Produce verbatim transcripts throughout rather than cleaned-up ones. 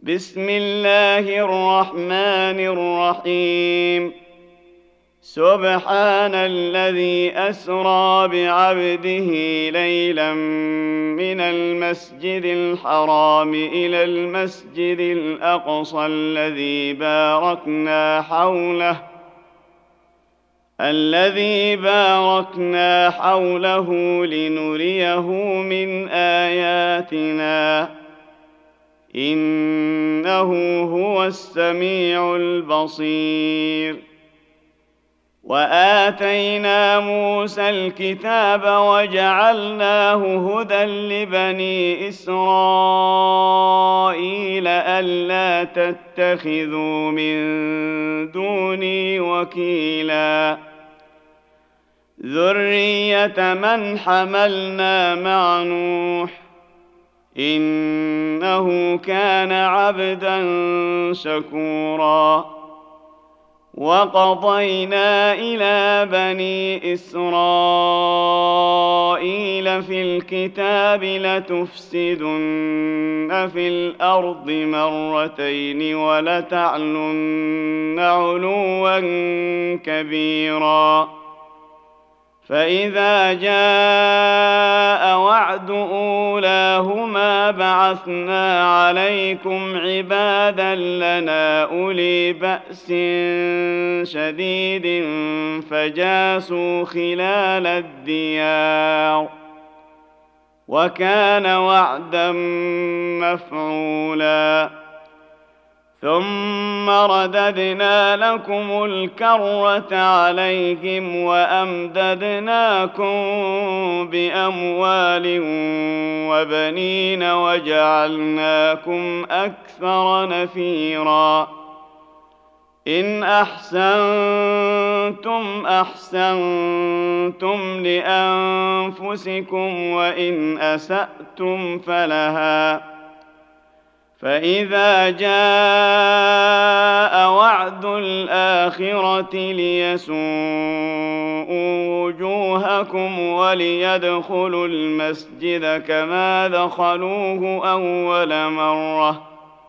بسم الله الرحمن الرحيم. سبحان الذي أسرى بعبده ليلا من المسجد الحرام إلى المسجد الأقصى الذي باركنا حوله الذي باركنا حوله لنريه من آياتنا إنه هو السميع البصير. وآتينا موسى الكتاب وجعلناه هدى لبني إسرائيل ألا تتخذوا من دوني وكيلا ذرية من حملنا مع نوح إنه كان عبدا شكورا. وقضينا إلى بني إسرائيل في الكتاب لتفسدن في الأرض مرتين ولتعلن علوا كبيرا. فإذا جاء وعد أولاهما بعثنا عليكم عبادا لنا أولي بأس شديد فجاسوا خلال الديار وكان وعدا مفعولا. ثم رددنا لكم الكرة عليهم وأمددناكم بأموال وبنين وجعلناكم أكثر نفيرا. إن أحسنتم أحسنتم لأنفسكم وإن أسأتم فلها. فإذا جاء وعد الآخرة ليسوءوا وجوهكم وليدخلوا المسجد كما دخلوه أول مرة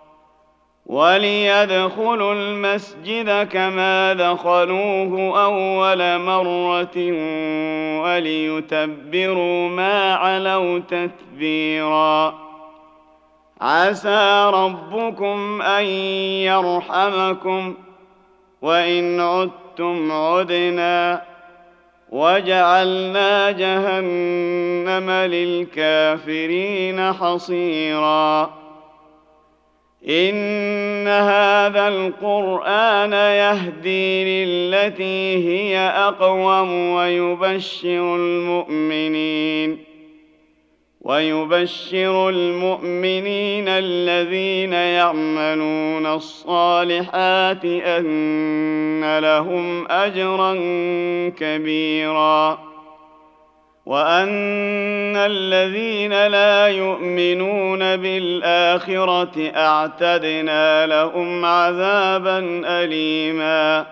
وليدخلوا المسجد كما دخلوه أول مرة وليتبروا ما علوا تتبيرا. عسى ربكم أن يرحمكم وإن عدتم عدنا وجعلنا جهنم للكافرين حصيرا. إن هذا القرآن يهدي للتي هي أقوم ويبشر المؤمنين ويبشر المؤمنين الذين يعملون الصالحات أن لهم أجرا كبيرا. وأن الذين لا يؤمنون بالآخرة أعتدنا لهم عذابا أليما.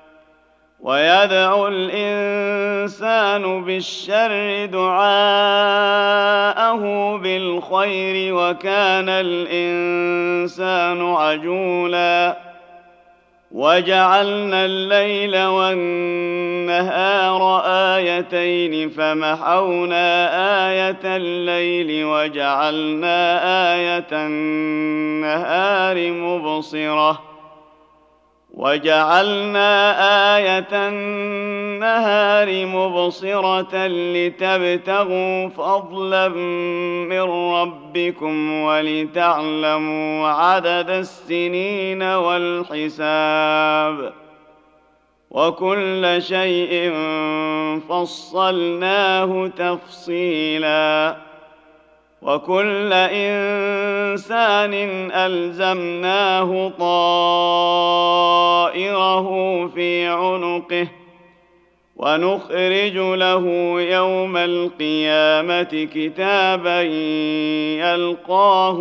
ويدعو الإنسان بالشر دعاءه بالخير وكان الإنسان عجولا. وجعلنا الليل والنهار آيتين فمحونا آية الليل وجعلنا آية النهار مبصرة وجعلنا آية النهار مبصرة لتبتغوا فضلا من ربكم ولتعلموا عدد السنين والحساب وكل شيء فصلناه تفصيلا. وكل إنسان ألزمناه طائره في عنقه ونخرج له يوم القيامة كتابا يلقاه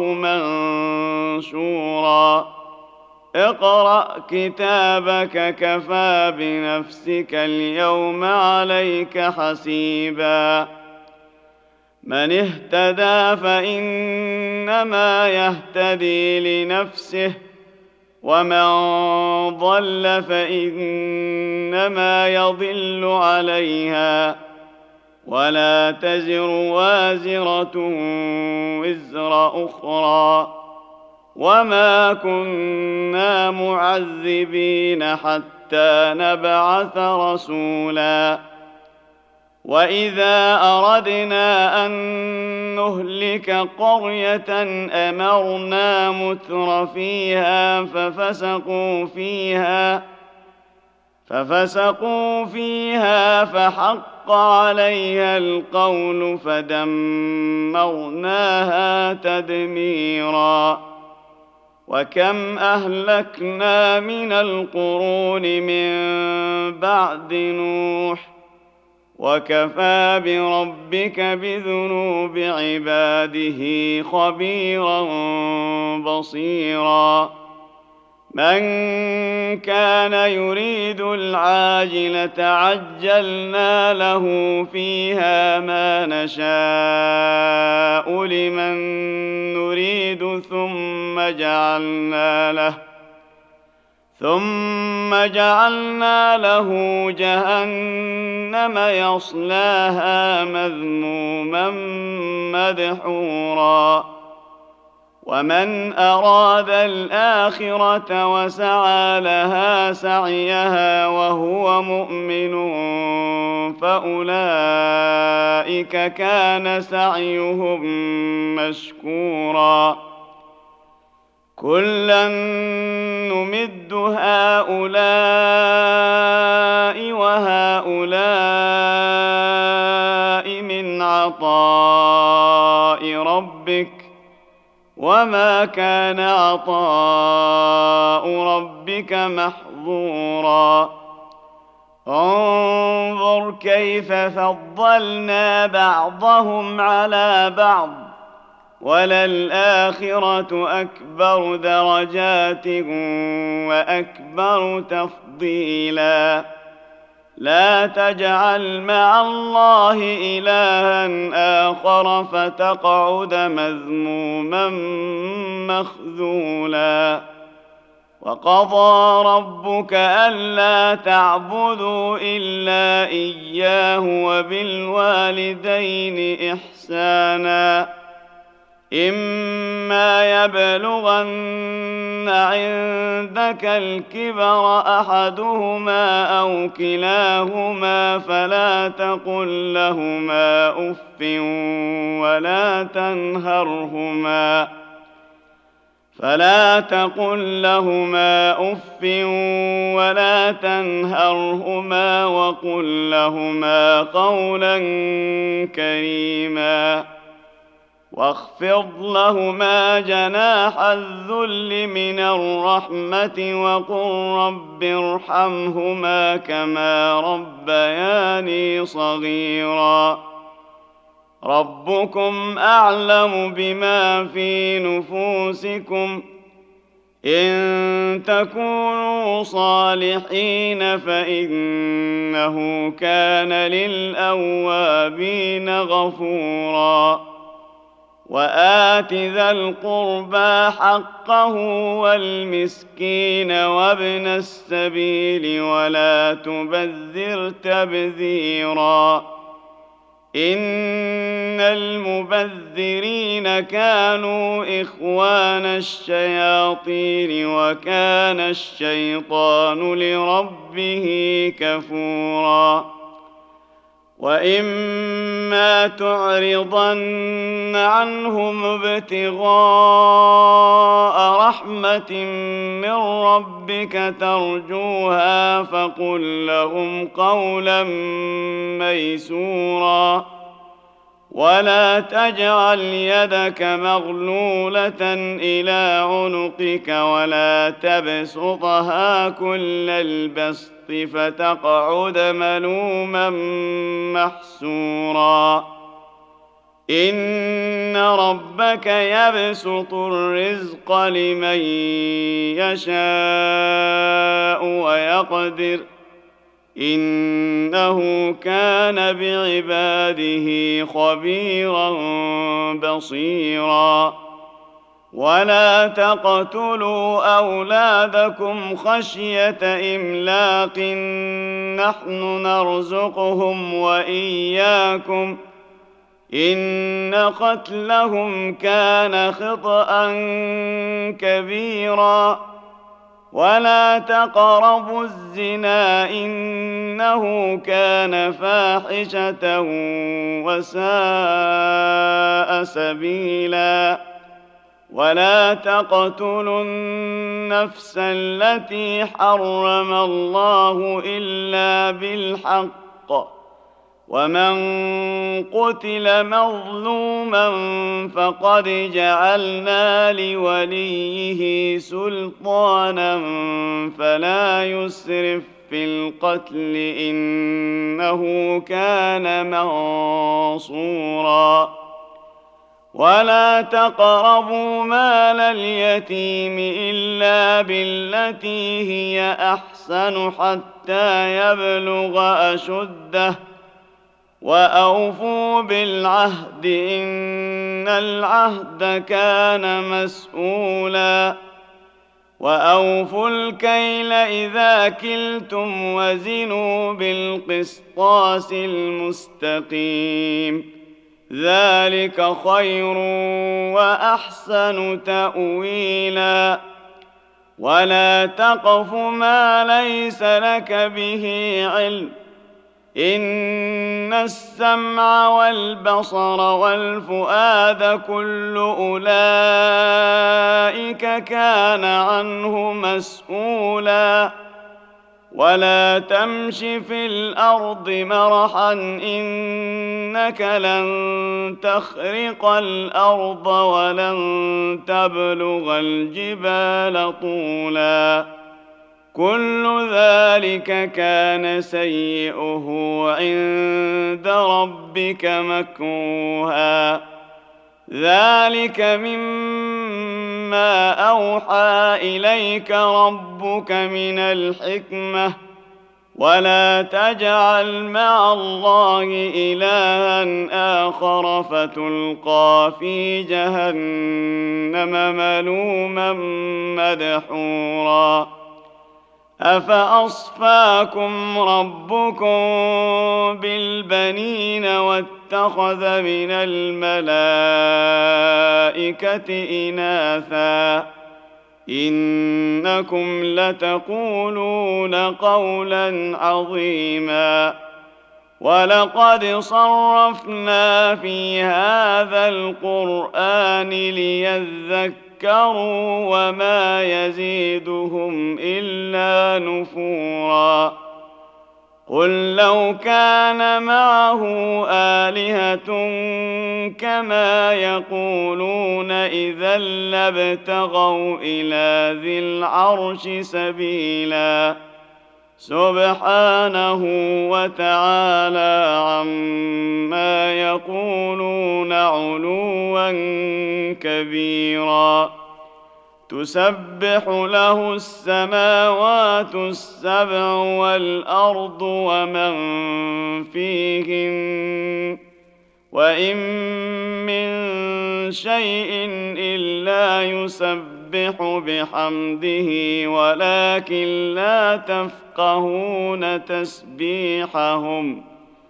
منشورا. اقرأ كتابك كفى بنفسك اليوم عليك حسيبا. من اهتدى فإنما يهتدي لنفسه ومن ضل فإنما يضل عليها ولا تزر وازرة وزر أخرى وما كنا معذبين حتى نبعث رسولا وإذا أردنا أن نهلك قرية أمرنا متر فيها ففسقوا فيها ففسقوا فيها فحق عليها القول فدمرناها تدميرا وكم أهلكنا من القرون من بعد نوح وكفى بربك بذنوب عباده خبيرا بصيرا من كان يريد العاجلة عجلنا له فيها ما نشاء لمن نريد ثم جعلنا له ثم جعلنا له جهنم يصلاها مذموما مدحورا ومن أراد الآخرة وسعى لها سعيها وهو مؤمن فأولئك كان سعيهم مشكورا كلا نمد هؤلاء وهؤلاء من عطاء ربك وما كان عطاء ربك محظورا انظر كيف فضلنا بعضهم على بعض وللآخرة أكبر درجات وأكبر تفضيلا لا تجعل مع الله إلها آخر فتقعد مذموما مخذولا وقضى ربك ألا تعبدوا إلا إياه وبالوالدين إحسانا إما يبلغن عندك الكبر أحدهما أو كلاهما فلا تقل لهما أف ولا تنهرهما فلا تقل لهما أف ولا تنهرهما وقل لهما قولا كريما واخفض لهما جناح الذل من الرحمة وقل رب ارحمهما كما ربياني صغيرا ربكم أعلم بما في نفوسكم إن تكونوا صالحين فإنه كان للأوابين غفورا وآت ذا القربى حقه والمسكين وابن السبيل ولا تبذر تبذيرا إن المبذرين كانوا إخوان الشياطين وكان الشيطان لربه كفورا وإما تعرضن عنهم ابتغاء رحمة من ربك ترجوها فقل لهم قولا ميسورا ولا تجعل يدك مغلولة إلى عنقك ولا تبسطها كل البسط فتقعد ملوما محسورا إن ربك يبسط الرزق لمن يشاء ويقدر إنه كان بعباده خبيرا بصيرا. ولا تقتلوا أولادكم خشية إملاق نحن نرزقهم وإياكم إن قتلهم كان خطأ كبيرا. ولا تقربوا الزنا إنه كان فاحشة وساء سبيلا. ولا تقتلوا النفس التي حرم الله إلا بالحق ومن قتل مظلوما فقد جعلنا لوليه سلطانا فلا يسرف في القتل إنه كان منصورا. ولا تقربوا مال اليتيم إلا بالتي هي أحسن حتى يبلغ أشده وأوفوا بالعهد إن العهد كان مسؤولا. وأوفوا الكيل إذا كلتم وزنوا بالقسطاس المستقيم ذلك خير وأحسن تأويلا. ولا تقف ما ليس لك به علم إن السمع والبصر والفؤاد كل أولئك كان عنه مسؤولا. ولا تمش في الأرض مرحا إنك لن تخرق الأرض ولن تبلغ الجبال طولا كل ذلك كان سيئه عند ربك مكروها. ذلك مما أوحى إليك ربك من الحكمة ولا تجعل مع الله إلها آخر فتلقى في جهنم ملوما مدحورا. أفأصفاكم ربكم بالبنين واتخذ من الملائكة إناثا إنكم لتقولون قولا عظيما. ولقد صرفنا في هذا القرآن ليذكروا وما يزيدهم إلا نفورا. قل لو كان معه آلهة كما يقولون إذا لابتغوا إلى ذي العرش سبيلا سبحانه وتعالى عما يقولون علوا كبيرا. تسبح له السماوات السبع والأرض ومن فيهن وإن من شيء إلا يسبح بحمده ولكن لا تفقهون تسبيحهم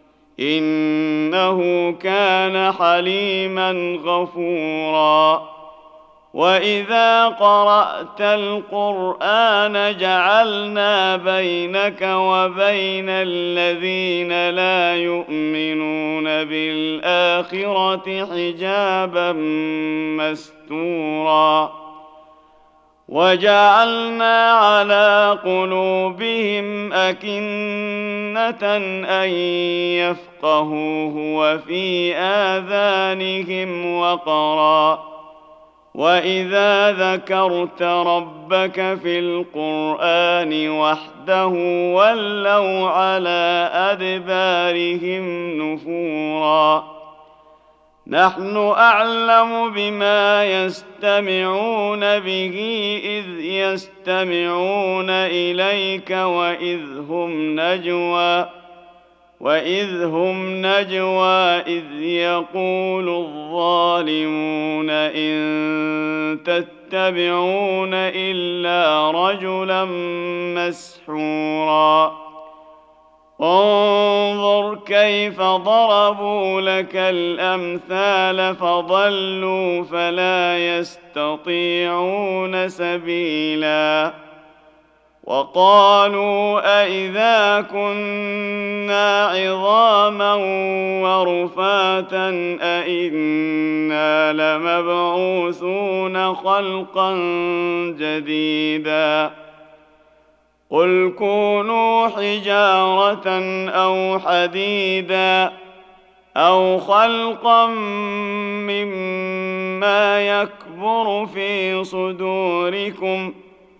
إنه كان حليما غفورا. وإذا قرأت القرآن جعلنا بينك وبين الذين لا يؤمنون بالآخرة حجابا مستورا وجعلنا على قلوبهم أكنة أن يفقهوه وفي آذانهم وقرا وإذا ذكرت ربك في القرآن وحده ولوا على أدبارهم نفورا. نحن أعلم بما يستمعون به إذ يستمعون إليك وإذ هم نجوى وإذ هم نجوى إذ يقول الظالمون إن تتبعون إلا رجلا مسحورا انظر كيف ضربوا لك الأمثال فضلوا فلا يستطيعون سبيلا وقالوا أإذا كنا عظاما ورفاتا أإنا لمبعوثون خلقا جديدا قل كونوا حجارة أو حديدا أو خلقا مما يكبر في صدوركم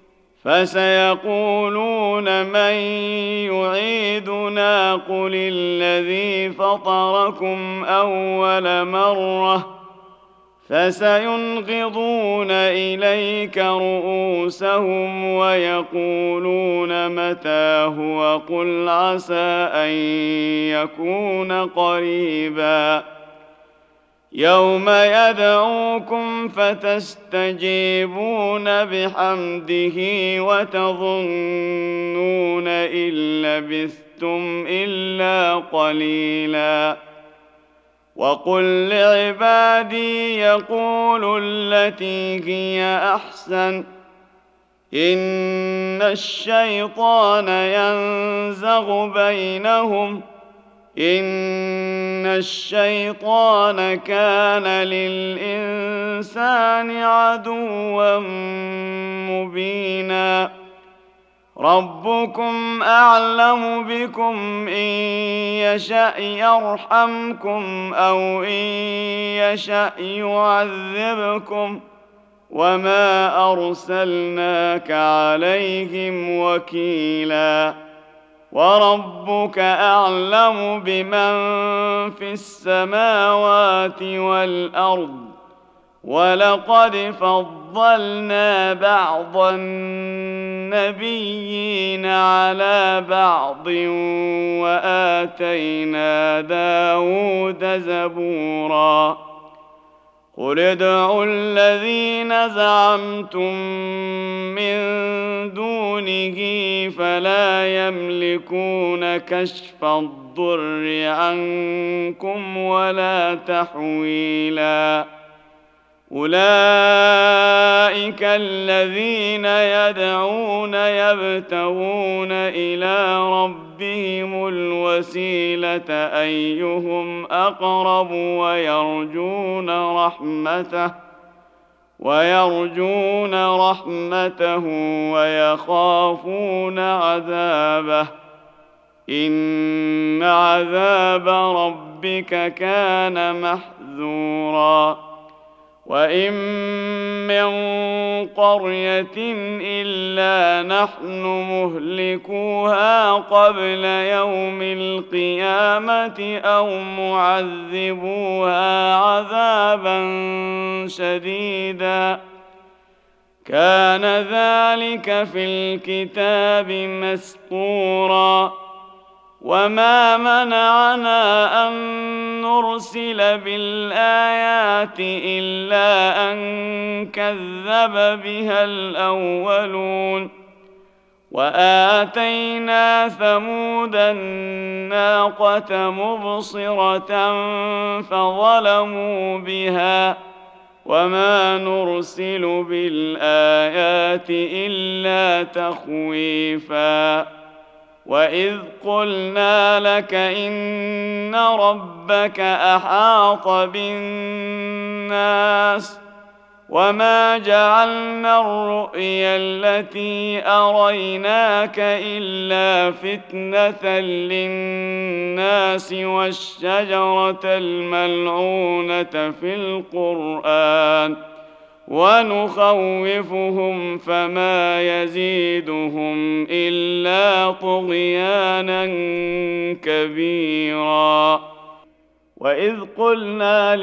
فسيقولون من يعيدنا قل الذي فطركم أول مرة فسينغضون إليك رؤوسهم ويقولون متى هو قل عسى أن يكون قريبا يوم يدعوكم فتستجيبون بحمده وتظنون إن لبثتم إلا قليلا وقل لعبادي يقولوا التي هي أحسن إن الشيطان ينزغ بينهم إن الشيطان كان للإنسان عدوا مبينا ربكم أعلم بكم إن يشأ يرحمكم أو إن يشأ يعذبكم وما أرسلناك عليهم وكيلا وربك أعلم بمن في السماوات والأرض ولقد فضلنا بعض النبيين على بعض وآتينا داود زبورا قل ادعوا الذين زعمتم من دونه فلا يملكون كشف الضر عنكم ولا تحويلا أولئك الذين يدعون يبتغون إلى ربهم الوسيلة أيهم أقرب ويرجون رحمته ويرجون رحمته ويخافون عذابه إن عذاب ربك كان محذورا وإن من قرية إلا نحن مهلكوها قبل يوم القيامة أو معذبوها عذابا شديدا كان ذلك في الكتاب مسطورا وما منعنا أن نرسل بالآيات إلا أن كذب بها الأولون وآتينا ثمود الناقة مبصرة فظلموا بها وما نرسل بالآيات إلا تخويفا وإذ قلنا لك إن ربك أحاط بالناس وما جعلنا الرؤيا التي أريناك إلا فتنة للناس والشجرة الملعونة في القرآن ونخوفهم فما يزيدهم إلا طغيانا كبيرا وإذ قلنا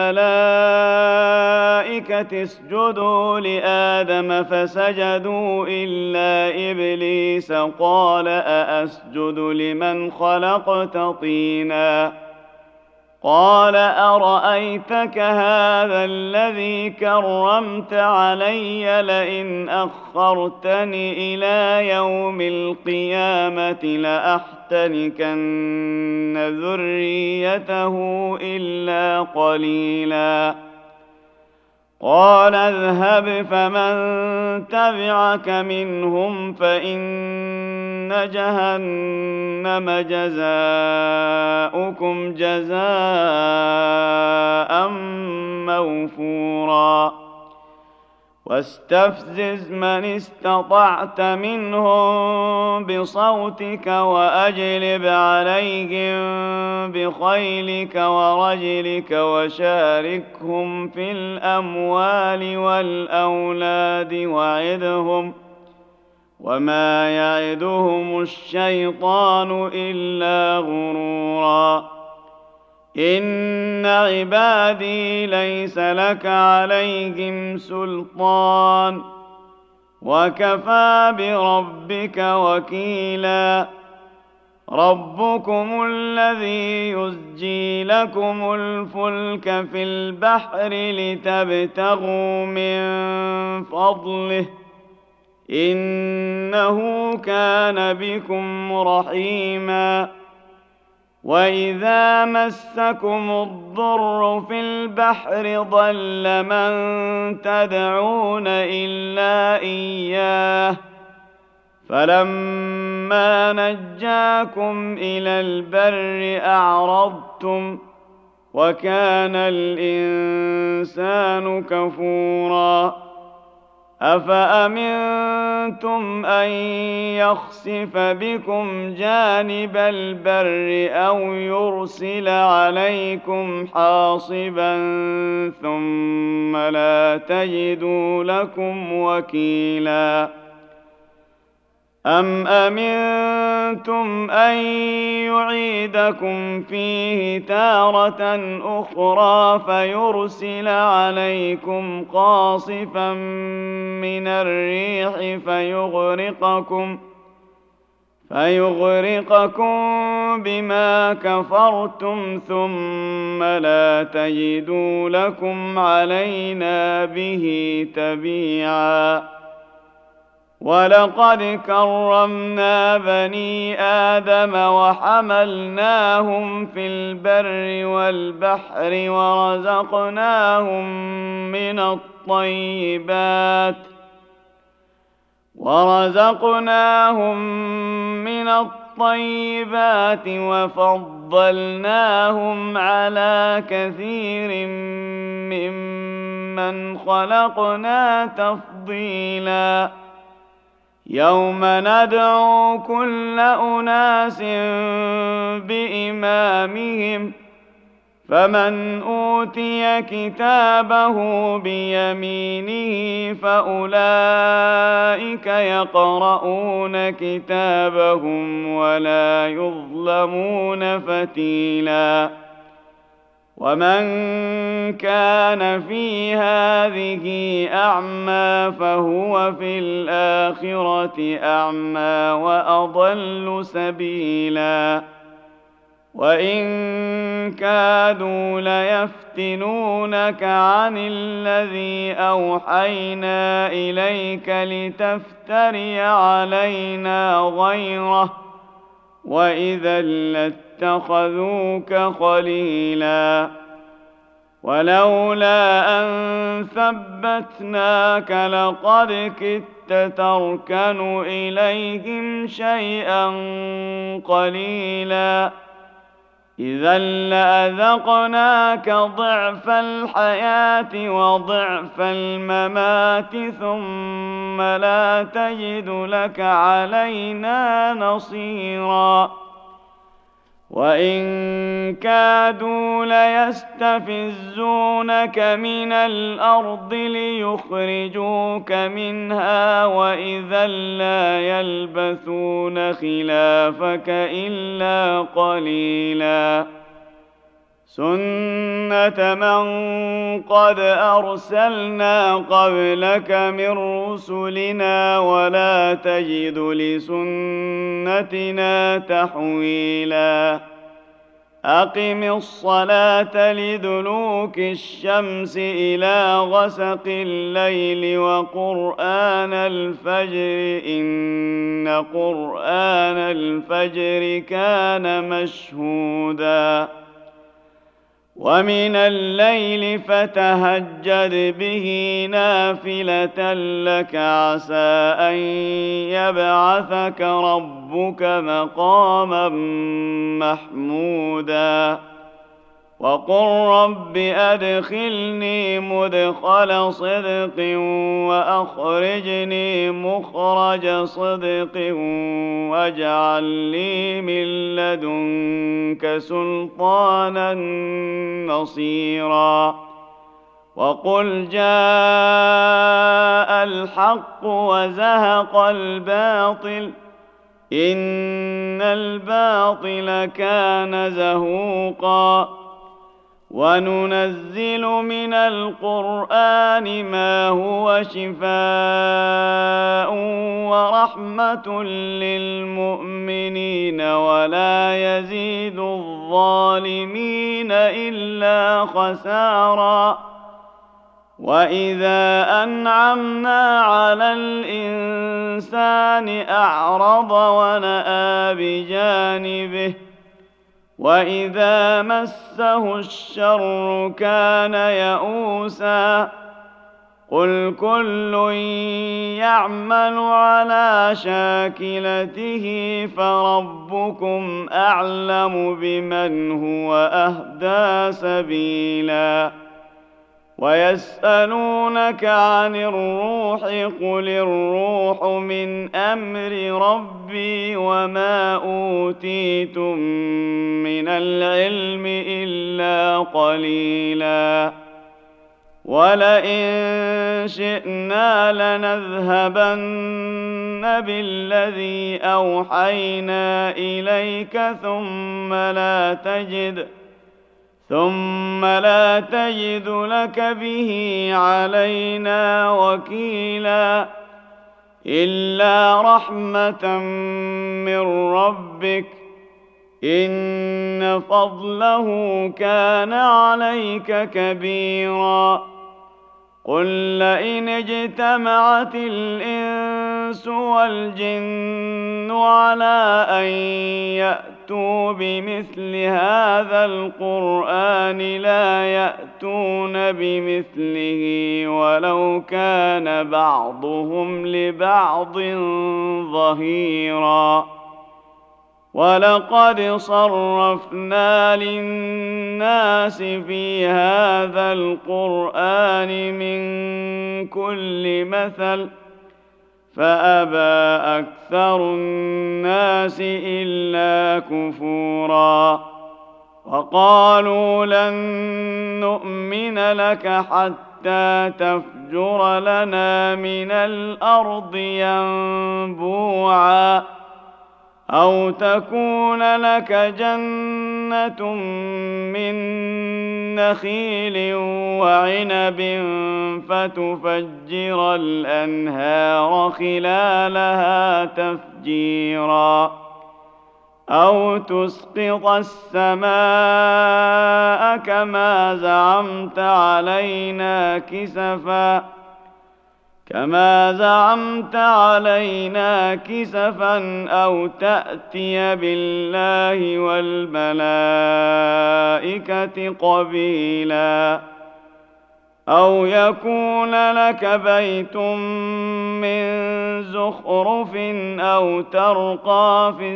للملائكة اسجدوا لآدم فسجدوا إلا إبليس قال أأسجد لمن خلقت طينا قال أرأيتك هذا الذي كرمت علي لئن أخرتني إلى يوم القيامة لأحتنكن ذريته إلا قليلا قال اذهب فمن تبعك منهم فإن جهنم جزاؤكم جزاء موفورا واستفزز من استطعت منهم بصوتك وأجلب عليهم بخيلك ورجلك وشاركهم في الأموال والأولاد وعدهم وما يعدهم الشيطان إلا غرورا إن عبادي ليس لك عليهم سلطان وكفى بربك وكيلا ربكم الذي يزجي لكم الفلك في البحر لتبتغوا من فضله إنه كان بكم رحيما وإذا مسكم الضر في البحر ضل من تدعون إلا إياه فلما نجاكم إلى البر أعرضتم وكان الإنسان كفورا أفأمنتم أن يخسف بكم جانب البر أو يرسل عليكم حاصبا ثم لا تجدوا لكم وكيلا أم أمنتم أن يعيدكم فيه تارة أخرى فيرسل عليكم قاصفا من الريح فيغرقكم فيغرقكم بما كفرتم ثم لا تجدوا لكم علينا به تبيعا ولقد كرمنا بني آدم وحملناهم في البر والبحر ورزقناهم من الطيبات ورزقناهم من الطيبات وفضلناهم على كثير ممن خلقنا تفضيلا يوم ندعو كل أناس بإمامهم فمن أوتي كتابه بيمينه فأولئك يقرؤون كتابهم ولا يظلمون فتيلا ومن كان في هذه أعمى فهو في الآخرة أعمى وأضل سبيلا وإن كادوا ليفتنونك عن الذي أوحينا إليك لتفتري علينا غيره وإذا لاتخذوك خليلا ولولا أن ثبتناك لقد كدت تركن إليهم شيئا قليلا إذا لأذقناك ضعف الحياة وضعف الممات ثم لا تجد لك علينا نصيرا وإن كادوا ليستفزونك من الأرض ليخرجوك منها وإذا لا يلبثون خلافك إلا قليلا سنة من قد أرسلنا قبلك من رسلنا ولا تجد لسنتنا تحويلا أقم الصلاة لدلوك الشمس إلى غسق الليل وقرآن الفجر إن قرآن الفجر كان مشهودا ومن الليل فتهجد به نافلة لك عسى أن يبعثك ربك مقاما محمودا وقل رب أدخلني مدخل صدق وأخرجني مخرج صدق واجعل لي من لدنك سلطانا نصيرا وقل جاء الحق وزهق الباطل إن الباطل كان زهوقا وننزل من القرآن ما هو شفاء ورحمة للمؤمنين ولا يزيد الظالمين إلا خسارا وإذا أنعمنا على الإنسان أعرض ونأى بجانبه وإذا مسه الشر كان يئوسا قل كل يعمل على شاكلته فربكم أعلم بمن هو أهدى سبيلا ويسألونك عن الروح قل الروح من أمر ربي وما أوتيتم من العلم إلا قليلا ولئن شئنا لنذهبن بالذي أوحينا إليك ثم لا تجد ثم لا تجد لك به علينا وكيلا إلا رحمة من ربك إن فضله كان عليك كبيرا قل لئن اجتمعت الإنس والجن على أن يأتوا بمثل هذا القرآن لا يأتون بمثله ولو كان بعضهم لبعض ظهيرا ولقد صرفنا للناس في هذا القرآن من كل مثل فأبى أكثر الناس إلا كفورا وقالوا لن نؤمن لك حتى تفجر لنا من الأرض ينبوعا أو تكون لك جنة من نخيل وعنب فتفجر الأنهار خلالها تفجيرا أو تسقط السماء كما زعمت علينا كسفا كما زعمت علينا كسفا أو تأتي بالله والملائكة قبيلا أو يكون لك بيت من زخرف أو ترقى في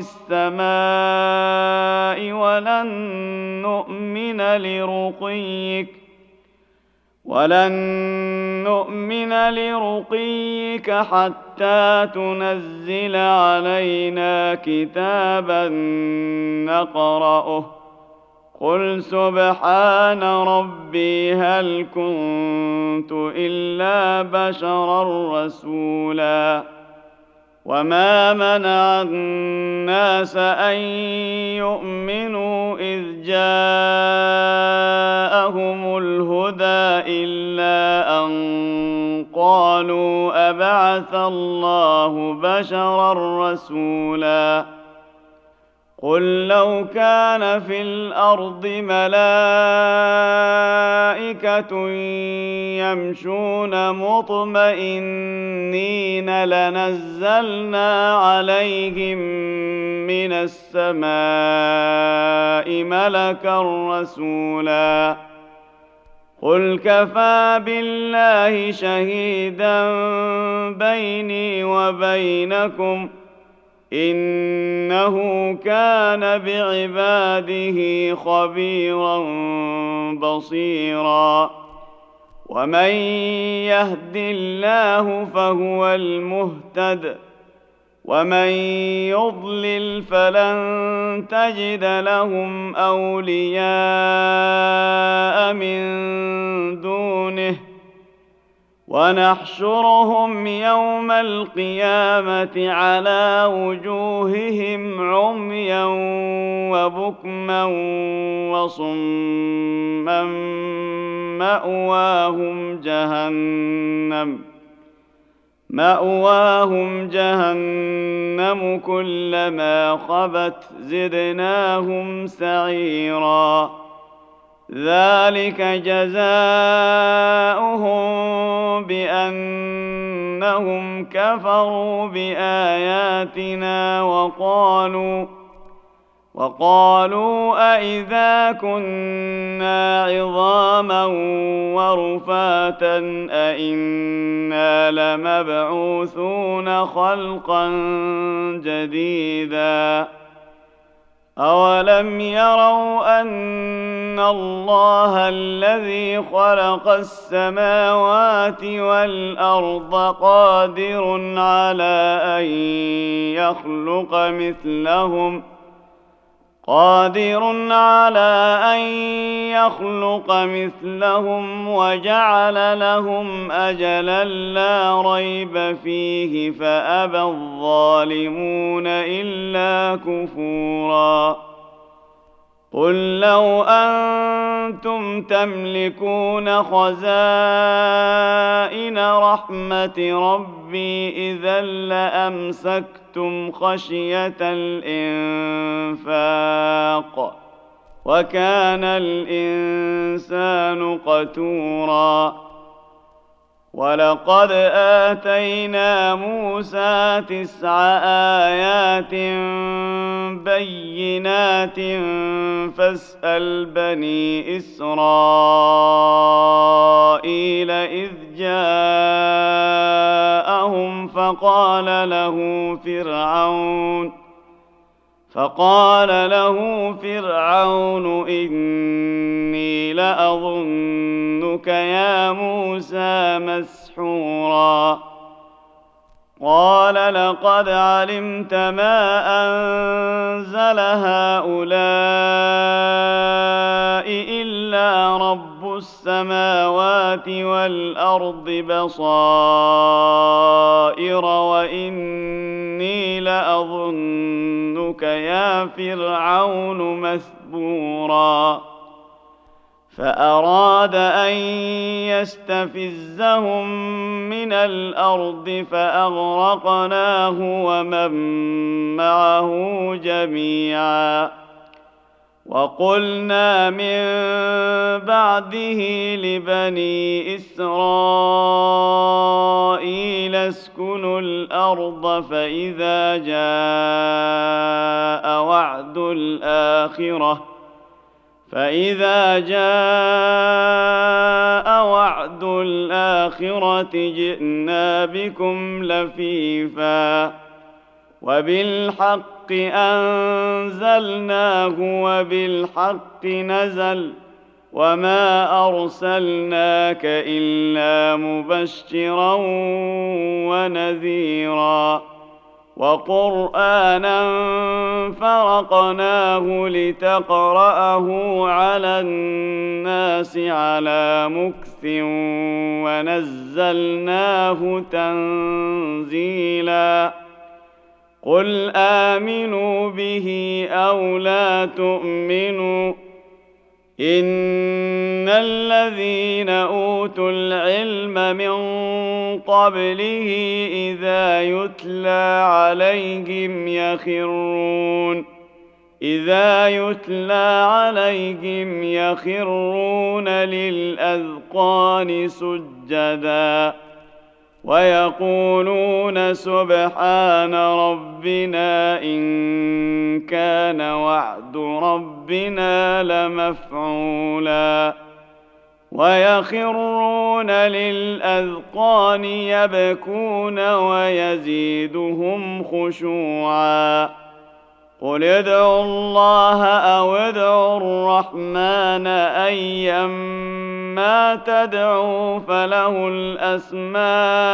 السماء ولن نؤمن لرقيك ولن نؤمن لرقيك حتى تنزل علينا كتابا نقرأه قل سبحان ربي هل كنت إلا بشرا رسولا وما منع الناس أن يؤمنوا إذ جاءهم الهدى إلا أن قالوا أبعث الله بشرا رسولا قل لو كان في الأرض ملائكة يمشون مطمئنين لنزلنا عليهم من السماء ملكا رسولا قل كفى بالله شهيدا بيني وبينكم إنه كان بعباده خبيرا بصيرا ومن يهد الله فهو المهتد ومن يضلل فلن تجد لهم أولياء من دونه ونحشرهم يوم القيامة على وجوههم عميا وبكما وصما مأواهم جهنم مأواهم جهنم كلما خبت زدناهم سعيرا ذلك جزاؤهم بأنهم كفروا بآياتنا وقالوا وقالوا أئذا كنا عظاما ورفاتا أئنا لمبعوثون خلقا جديدا أولم يروا أن الله الذي خلق السماوات والأرض قادر على أن يخلق مثلهم قادر على أن يخلق مثلهم وجعل لهم أجلا لا ريب فيه فأبى الظالمون إلا كفورا قل لو أنتم تملكون خزائن رحمة ربي إذا لأمسكتم خشية الإنفاق وكان الإنسان قتورا ولقد آتينا موسى تسع آيات بينات فاسأل بني إسرائيل إذ جاءهم فقال له فرعون فقال له فرعون إني لأظنك يا موسى مسحورا قال لقد علمت ما أنزل هؤلاء إلا رب السماوات والأرض بصائر وإني لأظنك يا فرعون مثبورا فأراد أن يستفزهم من الأرض فأغرقناه ومن معه جميعا وقلنا من بعده لبني إسرائيل اسكنوا الأرض فإذا جاء وعد الآخرة فإذا جاء وعد الآخرة جئنا بكم لفيفا وبالحق أنزلناه وبالحق نزل وما أرسلناك إلا مبشرا ونذيرا وقرآنا فرقناه لتقرأه على الناس على مكث ونزلناه تنزيلا قل آمنوا به أو لا تؤمنوا إن الذين أوتوا العلم من قبله إذا يتلى عليهم يخرون إذا يتلى عليهم يخرون للأذقان سجدا ويقولون سبحان ربنا إن كان وعد ربنا لمفعولا ويخرون للأذقان يبكون ويزيدهم خشوعا قل ادعوا الله أو ادعوا الرحمن أيما تدعوا فله الأسماء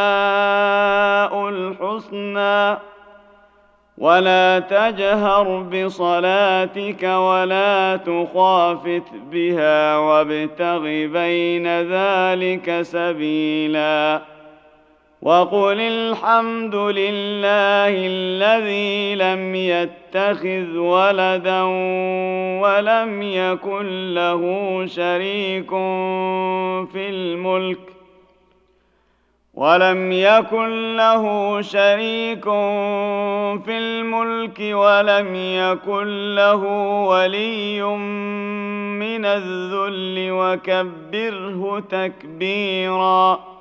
الحسنى ولا تجهر بصلاتك ولا تخافت بها وابتغ بين ذلك سبيلا وقل الحمد لله الذي لم يتخذ ولدا ولم يكن له شريك في الملك ولم يكن له شريك في الملك ولم يكن له ولي من الذل وكبره تكبيرا